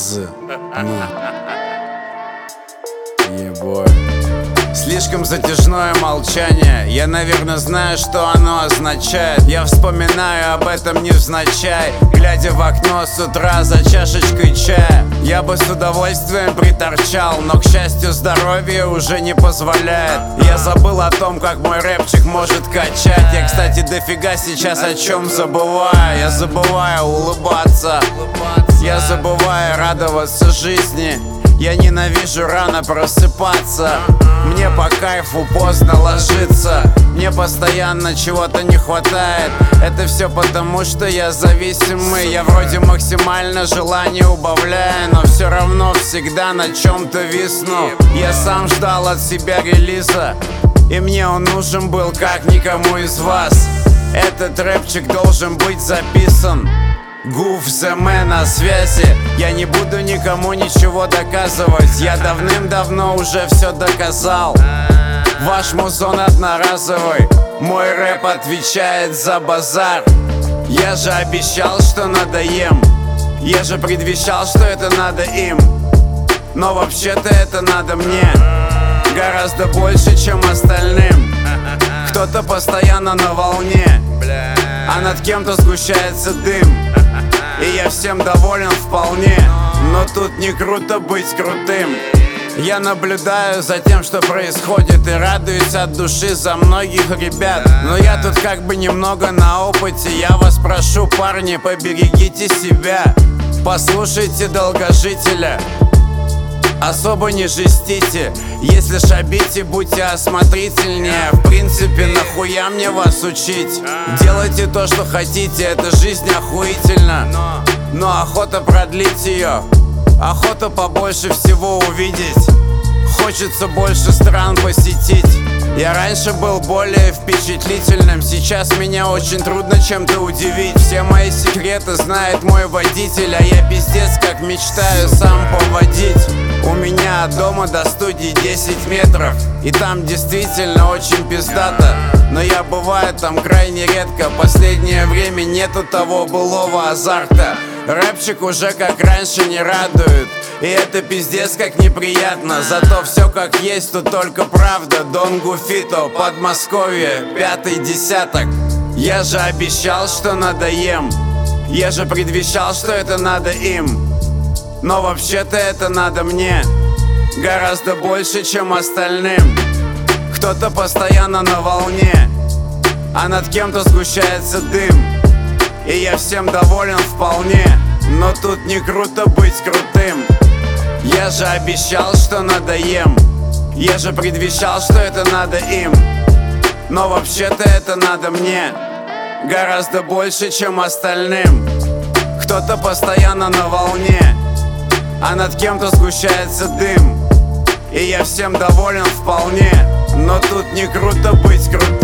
разы. Ебой. Слишком затяжное молчание. Я, наверное, знаю, что оно означает. Я вспоминаю об этом невзначай, глядя в окно с утра за чашечкой чая. Я бы с удовольствием приторчал, но, к счастью, здоровье уже не позволяет. Я забыл о том, как мой рэпчик может качать. Я, кстати, дофига сейчас о чем забываю. Я забываю улыбаться, я забываю радоваться жизни. Я ненавижу рано просыпаться. Мне по кайфу поздно ложиться. Мне постоянно чего-то не хватает. Это все потому, что я зависимый. Я вроде максимально желание убавляю, но все равно всегда на чем-то висну. Я сам ждал от себя релиза, и мне он нужен был как никому из вас. Этот рэпчик должен быть записан. Гуф the man на связи. Я не буду никому ничего доказывать. Я давным-давно уже все доказал. Ваш музон одноразовый, мой рэп отвечает за базар. Я же обещал, что надоем. Я же предвещал, что это надо им. Но вообще-то это надо мне гораздо больше, чем остальным. Кто-то постоянно на волне, а над кем-то сгущается дым. И я всем доволен вполне, но тут не круто быть крутым. Я наблюдаю за тем, что происходит, и радуюсь от души за многих ребят. Но я тут как бы немного на опыте. Я вас прошу, парни, поберегите себя. Послушайте долгожителя, особо не жестите. Если шабите, будьте осмотрительнее. В принципе, нахуя мне вас учить? Делайте то, что хотите, эта жизнь охуительна. Но охота продлить ее, охота побольше всего увидеть. Хочется больше стран посетить. Я раньше был более впечатлительным, сейчас меня очень трудно чем-то удивить. Все мои секреты знает мой водитель, а я пиздец как мечтаю сам поводить. У меня от дома до студии 10 метров, и там действительно очень пиздато. Но я бываю там крайне редко. Последнее время нету того былого азарта. Рэпчик уже как раньше не радует, и это пиздец как неприятно. Зато все как есть, тут только правда. Дон Гуфито, Подмосковье, 5-й десяток. Я же обещал, что надоем. Я же предвещал, что это надо им. Но вообще-то это надо мне гораздо больше, чем остальным. Кто-то постоянно на волне, а над кем-то сгущается дым. И я всем доволен вполне, но тут не круто быть крутым. Я же обещал, что надоем. Я же предвещал, что это надо им. Но вообще-то это надо мне гораздо больше, чем остальным. Кто-то постоянно на волне, а над кем-то сгущается дым. И я всем доволен вполне, но тут не круто быть крутым.